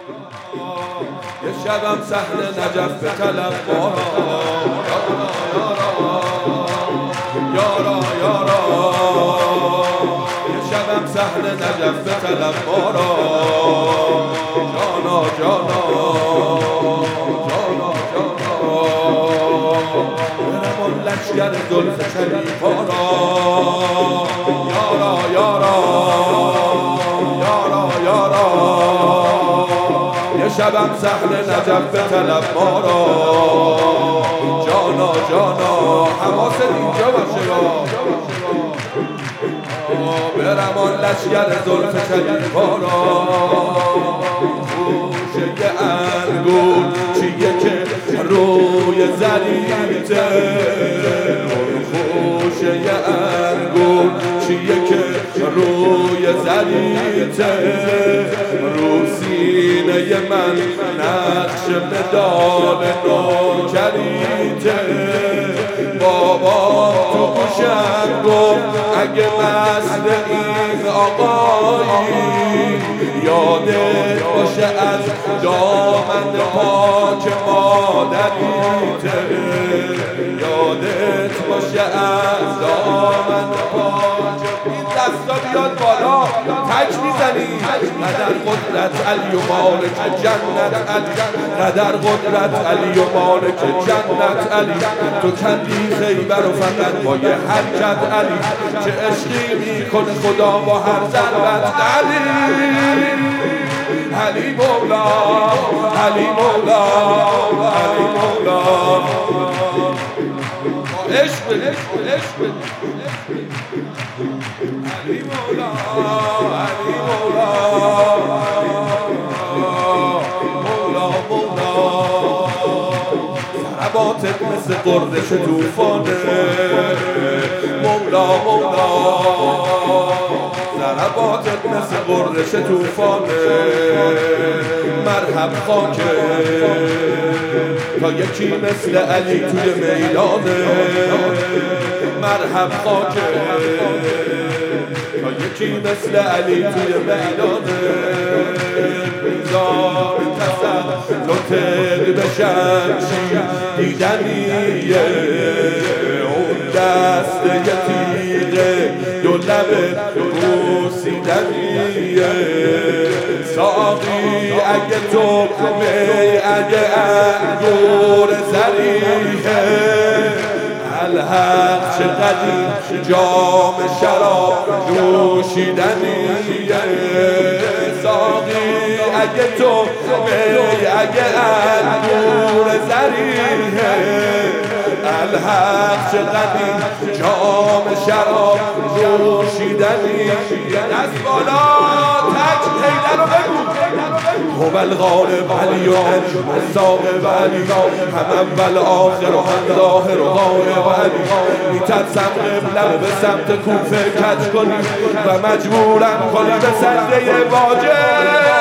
یه شبم صحن نجف به طلب بارا یارا یارا یه شبم صحن نجف به طلب بارا جانا جانا جانا جانا برم اون لشگر زلف شریفارا یارا یارا یارا یارا یه شبم صحن نجف به طلب ما را جانا جانا حواست اینجا باشه برم آن لشگر زلف شریفارا خوشه انگور چیه که روی زریته خوشه انگور چیه که روی زریته رو سینه من نقش مدال نوکریته بابا تو گوشم گفت اگه مثل این آقایی یادت باشه از دامن پاک مادریته یادت باشه از دامن پاک این دستا بیاد بالا تک میزنی قدر قدرت علی و مالک جنت علی قدر قدرت علی و مالک جنت علی تو کندی خیبر و فقط با یه حرکت علی چه عشقی میکنه خدا با هر ضربت علی علی مولا علی مولا علی مولا عشق بده عشق بده علی مولا علی مولا مولا مولا ضرباتت مثل قردش توفانه مولا مولا ضرباتت مثل قردش توفانه مرحب خاکه تا یکی مثل علی توی میدانه مرحب خاکه تا یکی مثل علی توی میدانه میزان تسلط بشمشیر دیدنیه اون دست یه تیغه دو لب بوسیدنیه ساقی اگه تو می اگه انگور زریحه الحق چه قدیم جام شراب نوشیدنیه ساقی اگه تو می اگه انگور زریحه الحق چه قدیم جام شراب نوشیدنیه دست بالا تک حیدر رو بگو هو الغالب علی و الساقب علی هم اول آخر و هم ظاهر و غایب علی میترسم قبله به سمت کوفه کج کنی و مجبورم کنی به سجده واجب